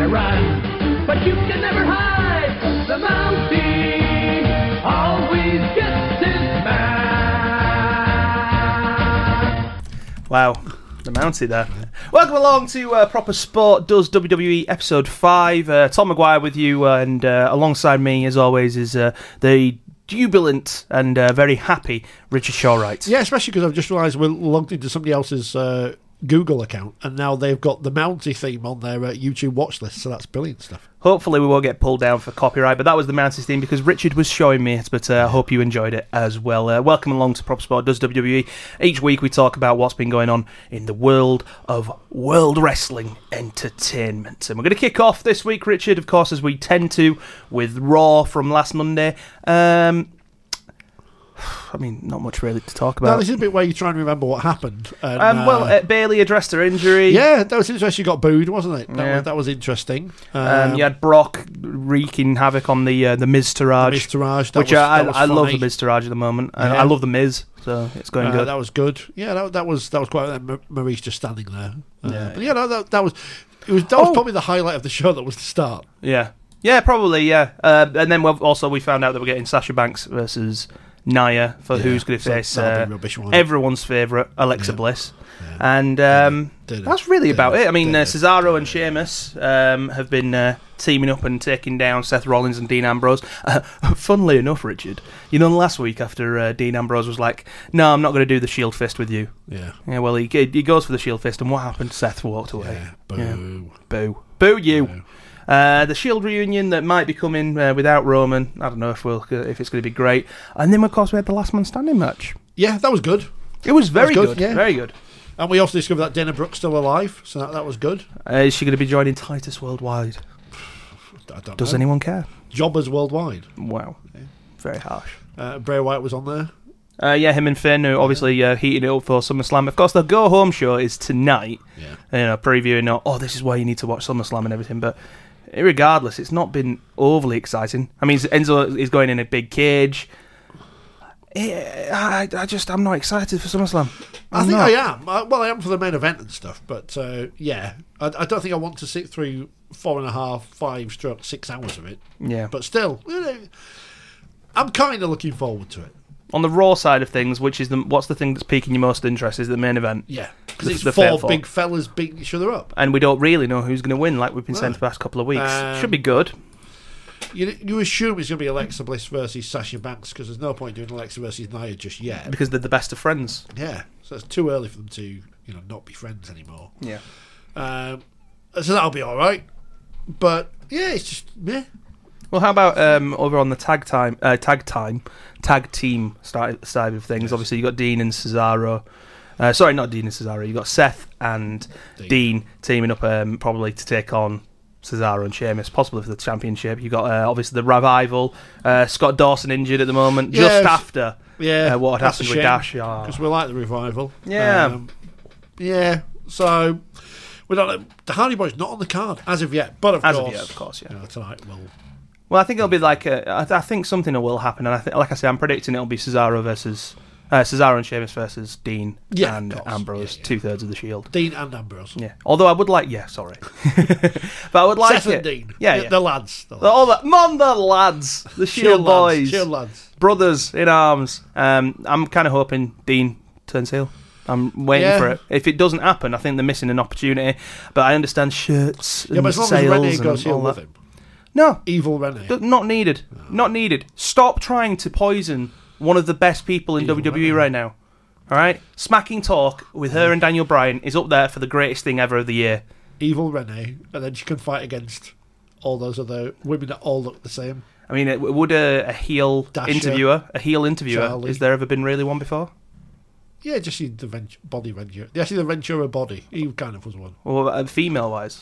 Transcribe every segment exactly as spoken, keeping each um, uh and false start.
run, but you can never hide. The Mountie always gets his man. Wow, the Mountie there. Welcome along to uh, Proper Sport Does W W E episode five. Uh, Tom Maguire with you, uh, and uh, alongside me, as always, is uh, the jubilant and uh, very happy Richard Shawright. Yeah, especially because I've just realised we're logged into somebody else's uh, Google account, and now they've got the Mountie theme on their uh, YouTube watch list, so that's brilliant stuff. Hopefully we won't get pulled down for copyright, but that was the Mountie theme because Richard was showing me it, but I uh, hope you enjoyed it as well. Uh, welcome along to Proper Sport Does W W E. Each week we talk about what's been going on in the world of world wrestling entertainment. And we're going to kick off this week, Richard, of course, as we tend to, with Raw from last Monday. Um... I mean, not much really to talk about. No, this is a bit where you try and remember what happened. And, um, well, uh, uh, Bayley addressed her injury. Yeah, that was interesting. She got booed, wasn't it? That, Yeah. was, that was interesting. Um, Um, you had Brock wreaking havoc on the uh, the Miz Taraj, Miz Taraj, that which was, I, that was I love funny. the Miz Taraj at the moment. I, Yeah. I love the Miz, so it's going Uh, good. That was good. Yeah, that, that was that was quite. Uh, Ma- Maurice just standing there. Uh, Yeah. but yeah, no, that, that was it was that was Oh. probably the highlight of the show. That was the start. Yeah, yeah, probably, yeah. Uh, and then we've also we found out that we're getting Sasha Banks versus Nia for Yeah, who's going to so face that'll uh, be rubbish, won't it? everyone's favourite Alexa Yeah. Bliss. Yeah. And um, Did it. that's really Did about it. it. I mean, Did uh, it. Cesaro and Sheamus um, have been uh, teaming up and taking down Seth Rollins and Dean Ambrose. Uh, funnily enough, Richard, you know, last week after uh, Dean Ambrose was like, "No, I'm not going to do the Shield Fist with you." Yeah. Yeah, well, he he goes for the Shield Fist, and what happened? Seth walked away. Yeah. Boo. Yeah. Boo, boo you. Boo. Uh, the Shield reunion that might be coming uh, without Roman. I don't know if we'll if it's going to be great. And then, of course, we had the Last Man Standing match. Yeah, that was good. It was very That was good, good, yeah. very good. And we also discovered that Dana Brooke's still alive, so that, that was good. Uh, is she going to be joining Titus Worldwide? I don't Does know. anyone care? Jobbers worldwide. Wow, very harsh. Uh, Bray Wyatt was on there. Uh, yeah, him and Finn are obviously uh, heating it up for SummerSlam. Of course, the go home show is tonight. Yeah. You know, previewing. Oh, this is why you need to watch SummerSlam and everything. But regardless, it's not been overly exciting. I mean, Enzo is going in a big cage. I, I just, I'm not excited for SummerSlam. I I'm think not. I am. I, well, I am for the main event and stuff, but uh, yeah, I, I don't think I want to sit through four and a half, five, stroke six hours of it. Yeah. But still, you know, I'm kind of looking forward to it. On the Raw side of things, which is the what's the thing that's piquing your most interest is the main event. Yeah, because The- it's the four Fatal Four. big fellas beating each other up. And we don't really know who's going to win, like we've been saying No. for the past couple of weeks. Um, Should be good. You, you assume it's going to be Alexa Bliss versus Sasha Banks because there's no point doing Alexa versus Nia just yet. Because they're the best of friends. Yeah, so it's too early for them to, you know, not be friends anymore. Yeah. Um, so that'll be all right. But yeah, it's just meh. Well, how about um, over on the tag time, uh, tag time, tag team side side of things? Yes. Obviously, you got Dean and Cesaro. Uh, sorry, not Dean and Cesaro. You got Seth and Dean. Dean, teaming up um, probably to take on Cesaro and Sheamus, possibly for the championship. You got uh, obviously the Revival. Uh, Scott Dawson injured at the moment, Yeah, just it's- after Yeah, uh, what had that's a happened with shame, Dash. Oh. because we like the Revival. Yeah. Um, yeah. So we don't. The Hardy Boys not on the card as of yet, but of As of course, yet, of course, yeah. you know, tonight we'll. Well, I think it'll be like a, I, th- I think something will happen, and I think, like I say, I'm predicting it'll be Cesaro versus uh, Cesaro and Sheamus versus Dean Yeah, and of course. Ambrose, Yeah, yeah. two thirds of the Shield. Dean and Ambrose. Yeah. Although I would like, yeah, sorry, but I would like Seth it. and Dean. Yeah, the, yeah. the lads. The lads. All the, mon the lads, the Shield, lads, boys, Shield lads. brothers in arms. Um, I'm kind of hoping Dean turns heel. I'm waiting Yeah. for it. If it doesn't happen, I think they're missing an opportunity. But I understand shirts and Yeah, but as long as sales Renee and goes heel all with that. him, No, evil Renee. D- not needed. Not needed. Stop trying to poison one of the best people in Evil W W E Renee. right now. All right? Smacking Talk with her and Daniel Bryan is up there for the greatest thing ever of the year. Evil Renee, and then she can fight against all those other women that all look the same. I mean, it- would a, a heel Dasher, interviewer, a heel interviewer, Charlie. is there ever been really one before? Yeah, just see the Vent- body Ventura. Yeah, see the Ventura body. He kind of was one. Or uh, female-wise?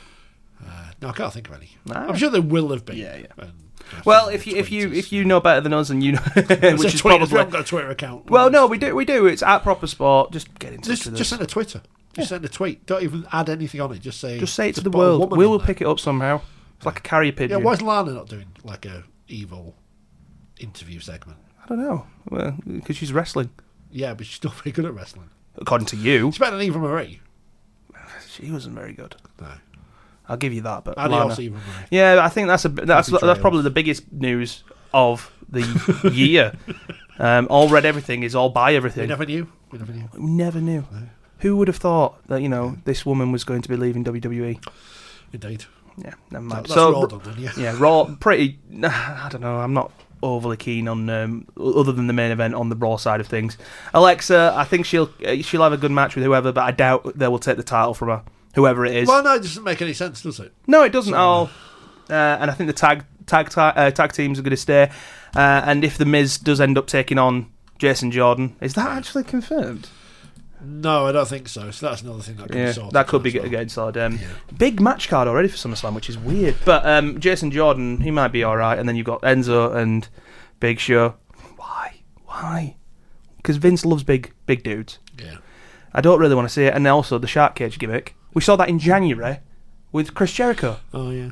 Uh, no, I can't think of any. Nah. I'm sure there will have been. Yeah, yeah. And, uh, Well, some if you if you tweeters. if you know better than us, and you know, So which is tweeters, we probably haven't got a Twitter account. well, no, we do we do. It's at Proper Sport. Just get in touch Just, with just us. send a Twitter. Just send a tweet. Don't even add anything on it. Just say. Just say it to just the put a world. woman We on will there. pick it up somehow. It's like a carrier Yeah, pigeon. why is Lana not doing like a evil interview segment? I don't know. Well, because she's wrestling. Yeah, but she's still very good at wrestling. According to you, She's better than Eva Marie. she wasn't very good. No. I'll give you that. But Adios, Lana, Eva Marie. yeah, I think that's a that's Happy that's trails. probably the biggest news of the year. Um, all read everything is all buy We everything. never knew. We never knew. We never knew. No. Who would have thought that you know this woman was going to be leaving W W E? Indeed. Yeah, never That, mind. that's so Raw done then, yeah. yeah, Raw pretty. I don't know. I'm not overly keen on um, other than the main event on the Raw side of things. Alexa, I think she'll uh, she'll have a good match with whoever, but I doubt they will take the title from her, whoever it is. Well, no, it doesn't make any sense, does it? No, it doesn't at So- all. Uh, and I think the tag tag ti- uh, tag teams are going to stay. Uh, and if the Miz does end up taking on Jason Jordan, is that actually confirmed? No, I don't think so. So that's another thing that could Yeah, be sorted. that could be as well. getting sorted. Um, Yeah. Big match card already for SummerSlam, which is weird. But um, Jason Jordan, he might be all right. And then you've got Enzo and Big Show. Why? Why? Because Vince loves big, big dudes. Yeah. I don't really want to see it. And also the shark cage gimmick. We saw that in January with Chris Jericho. Oh, yeah.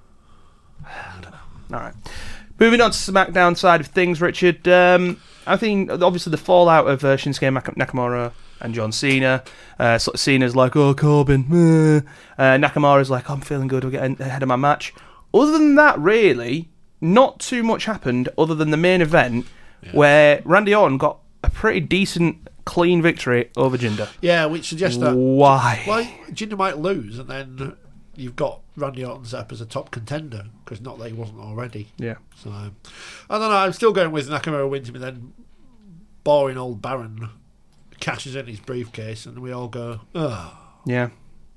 All right. Moving on to SmackDown side of things, Richard. Um, I think obviously the fallout of uh, Shinsuke Nak- Nakamura and John Cena. Uh, sort of Cena's like, oh, Corbin. meh. Uh, Nakamura's like, I'm feeling good. We're getting ahead of my match. Other than that, really, not too much happened other than the main event Yeah. where Randy Orton got a pretty decent, clean victory over Jinder. Yeah, which suggests that. Why? Well, Jinder might lose, and then you've got Randy Orton set up as a top contender, because not that he wasn't already. Yeah. So, I don't know. I'm still going with Nakamura wins him, and then boring old Baron cashes in his briefcase, and we all go, oh. Yeah.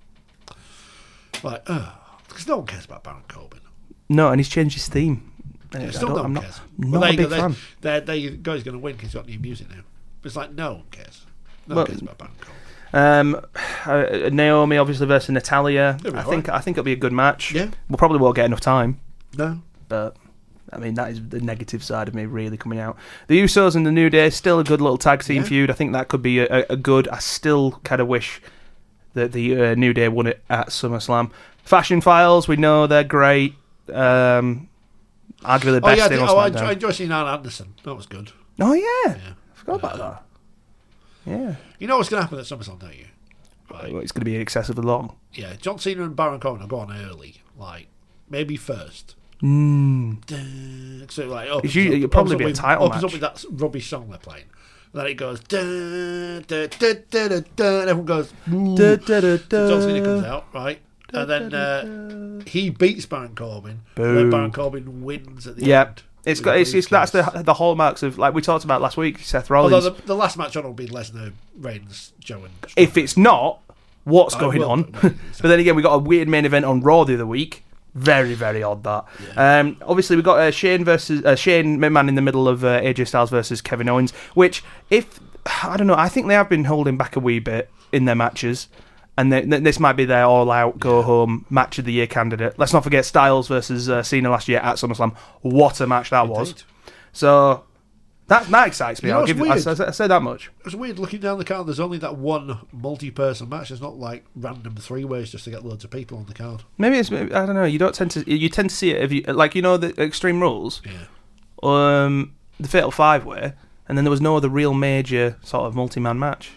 Like, oh. Because no one cares about Baron Corbin. No, and he's changed his theme. And Yeah, I still don't- no one I'm not, cares. not Well, there a you big go. fan. There, there you go. He's going to win because he's got new music now. It's like, no one cares. No Well, one cares about Baron Corbin. Um, uh, Naomi obviously versus Natalia. It'll be I all think I think it'll be a good match. Yeah. We'll probably won't get enough time, No. but I mean that is the negative side of me really coming out. The Usos and the New Day still a good little tag team Yeah. feud. I think that could be a, a, a good. I still kind of wish that the uh, New Day won it at SummerSlam. Fashion Files, we know they're great. Um, arguably the Oh, best yeah. I, thing did, on oh, I, SmackDown. I enjoy seeing Arn Anderson. That was good. Oh yeah, Yeah. I forgot about Yeah. that. Yeah, You know what's going to happen at SummerSlam, don't you? Right. it's going to be excessively long. Yeah, John Cena and Baron Corbin will go on early, like maybe first. Mm. Dun, so like opens It's usually- up- it'll probably opens be a up with- title opens match. up with that rubbish song they're playing. And then it goes dun, dun, dun, dun, dun, dun, and everyone goes. "Ooh." Da, da, da, So John Cena da. comes out, right, and then uh, he beats Baron Corbin. And Boo. then Baron Corbin wins at the Yeah, end. it's with got the it's, it's that's the briefcase. the hallmarks of like we talked about last week. Seth Rollins. Although the, the last match on will be Lesnar, Reigns, Joe, and if it's not, what's I going will, on? but- But then again, we got a weird main event on Raw the other week. Very very odd that. Um, obviously, we got uh, Shane versus uh, Shane McMahon in the middle of uh, A J Styles versus Kevin Owens. Which, if I don't know, I think they have been holding back a wee bit in their matches. And they, th- this might be their all-out, go-home match of the year candidate. Let's not forget Styles versus uh, Cena last year at SummerSlam. What a match that was! Indeed. So that that excites me. You know I'll what's give you, I, weird? I, I say that much. It was weird looking down the card. There's only that one multi-person match. There's not like random three ways just to get loads of people on the card. Maybe it's I don't know. You don't tend to you tend to see it if you like you know the Extreme Rules, Yeah. um, the Fatal Five Way, and then there was no other real major sort of multi-man match.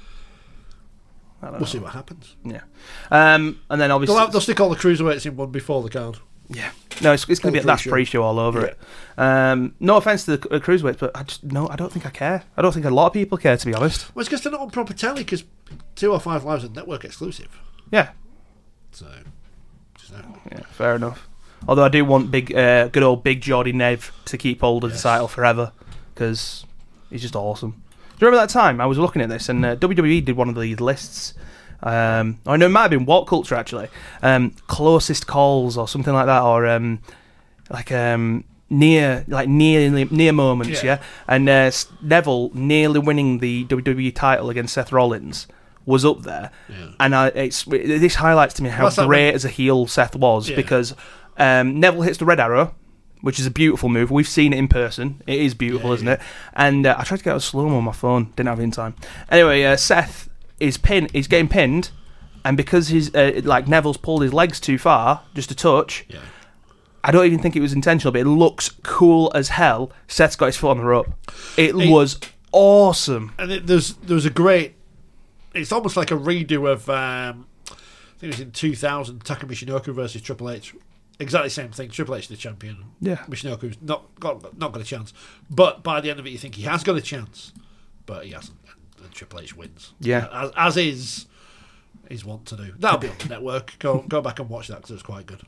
I don't We'll know. see what happens. Yeah, um, and then obviously They'll, have, they'll stick all the cruiserweights in one before the card. yeah, no, it's, it's going to be All that's pre-show. pre-show all over Yeah. it. Um, no offense to the uh, cruiserweights, but I just no, I don't think I care. I don't think a lot of people care, to be honest. Well, it's because they're not on proper telly because two oh five Live's a network exclusive. Yeah, So, just know. yeah, fair enough. Although I do want big, uh, good old Big Geordie Nev to keep hold of Yes. the title forever because he's just awesome. Do you remember that time I was looking at this and uh, W W E did one of these lists? Um, I know it might have been What Culture actually. Um, closest calls or something like that, or um, like um, near, like near, near moments. Yeah, Yeah. and uh, Neville nearly winning the W W E title against Seth Rollins was up there, Yeah. and I, it's this highlights to me how What's that great when- as a heel Seth was Yeah. because um, Neville hits the red arrow, which is a beautiful move. We've seen it in person. It is beautiful, Yeah, isn't yeah. it? And uh, I tried to get a slow mo on my phone, didn't have it in time. Anyway, uh, Seth is pin, he's getting pinned, and because he's uh, like Neville's pulled his legs too far, just a touch. Yeah. I don't even think it was intentional, but it looks cool as hell. Seth's got his foot on the rope. It Hey. was awesome. And it, there's there was a great. It's almost like a redo of um, I think it was in two thousand, Taka Michinoku versus Triple H. Exactly the same thing. Triple H the champion. Yeah. Michinoku's not got not got a chance. But by the end of it, you think he has got a chance, but he hasn't. And Triple H wins. Yeah. As, as is is want to do. That'll be on the network. Go go back and watch that because it's quite good.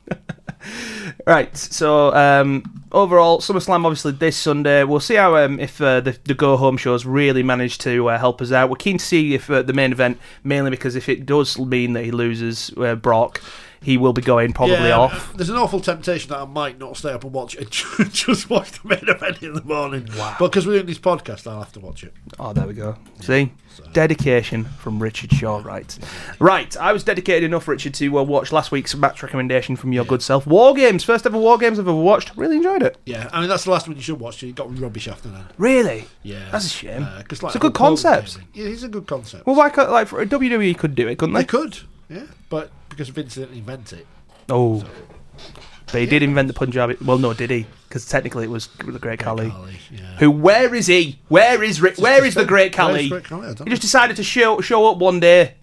Right, so um, overall, SummerSlam obviously this Sunday. We'll see how um, if uh, the, the go home shows really manage to uh, help us out. We're keen to see if uh, the main event, mainly because if it does mean that he loses uh, Brock, he will be going probably yeah, off. There's an awful temptation that I might not stay up and watch it. Just watch the main event in the morning. Wow. But because we're doing this podcast, I'll have to watch it. Oh, there we go. See? So. Dedication from Richard Shaw, right. Right, I was dedicated enough, Richard, to uh, watch last week's match recommendation from your Yeah. good self. War Games, first ever War Games I've ever watched. Really enjoyed it. Yeah, I mean, that's the last one you should watch. You got rubbish after that. Really? Yeah. That's a shame. Uh, 'cause, like, It's a good the whole concept. game- Yeah, it's a good concept. Well, why can't, like, for, W W E could do it, couldn't They they? could, yeah. But because Vince didn't invent it. Oh. But he did invent the Punjabi. Well, no, did he? Because technically it was the Great Khali. Khali, yeah. Who? Where is he? Where is Ri- Where is the Great Where's Khali? Great Khali? I don't He know. just decided to show show up one day.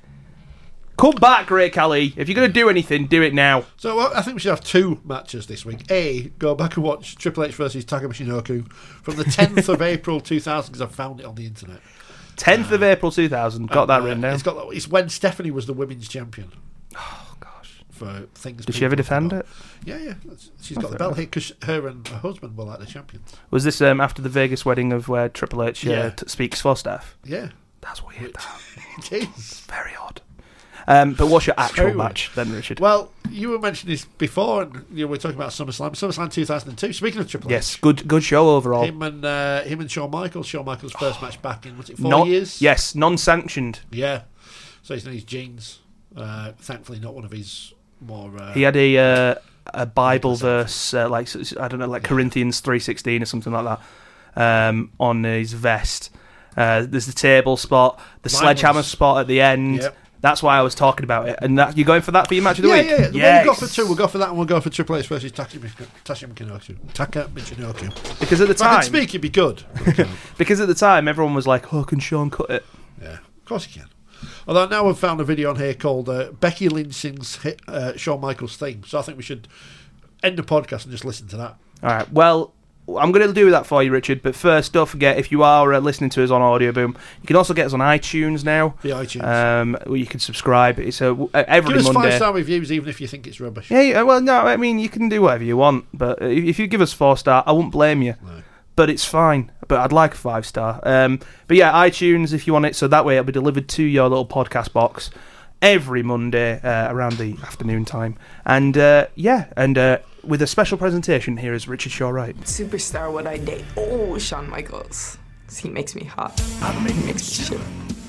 Come back, Great Khali. If you're going to do anything, do it now. So well, I think we should have two matches this week. A, go back and watch Triple H versus Taka Michinoku from the tenth of April two thousand because I found it on the internet. tenth of April two thousand. Got that Uh, written down. It's got. It's when Stephanie was the women's champion. Oh, gosh. For things. Did she people ever defend forgot. it? Yeah, yeah. That's- She's Oh, got the fair belt here because her and her husband were like the champions. Was this um, after the Vegas wedding of where Triple H uh, Yeah. t- speaks for Steph? Yeah, That's weird. That. it is. Very odd. Um, but what's your actual very weird. match then, Richard? Well, you were mentioning this before, and you know, we were talking about SummerSlam. SummerSlam two thousand two. Speaking of Triple yes, H, good good show overall. him and uh, him and Shawn Michaels. Shawn Michaels' first match back in was it four Not- years? Yes, non-sanctioned. Yeah. So he's in his jeans. Uh, thankfully, not one of his more. Uh, He had a uh, a Bible verse, uh, like I don't know, like Corinthians three sixteen or something like that, um, on his vest. Uh, there's the table spot, the Mine sledgehammer was- spot at the end. Yep. That's why I was talking about it. And that, you're going for that for your match of the yeah, week? yeah, yeah. Yes. Well, we'll go for two. We'll go for that, and we'll go for Triple H versus Taka Michinoku. Taka Michinoku. Because at the If I time, could speak, it'd be good. because at the time, everyone was like, "Oh, can Sean cut it?" Yeah, of course you can. Although now we've found a video on here called uh, Becky Lynch sings hit, uh, Shawn Michaels' theme, so I think we should end the podcast and just listen to that. All right. Well, I'm going to do that for you, Richard. But first, don't forget, if you are uh, listening to us on Audio Boom, you can also get us on iTunes now. The iTunes. Um, where you can subscribe. It's a, uh, every Give us Monday. five star reviews, even if you think it's rubbish. Yeah, yeah, well, no, I mean, you can do whatever you want, but if if you give us four star, I won't blame you. No. But it's fine. But I'd like a five star. Um, but yeah, iTunes if you want it, so that way it'll be delivered to your little podcast box every Monday uh, around the afternoon time. And uh, yeah, and uh, with a special presentation, here is Richard Shaw Wright. Superstar would I date? Oh, Shawn Michaels. 'Cause he makes me hot. He makes me shit.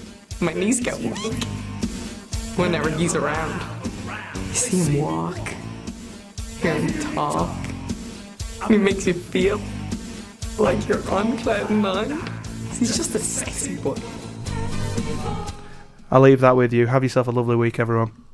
My knees get weak whenever he's around. You see him walk, hear him talk. He makes you feel like you're on cloud nine. He's just a sexy boy. I'll leave that with you. Have yourself a lovely week, everyone.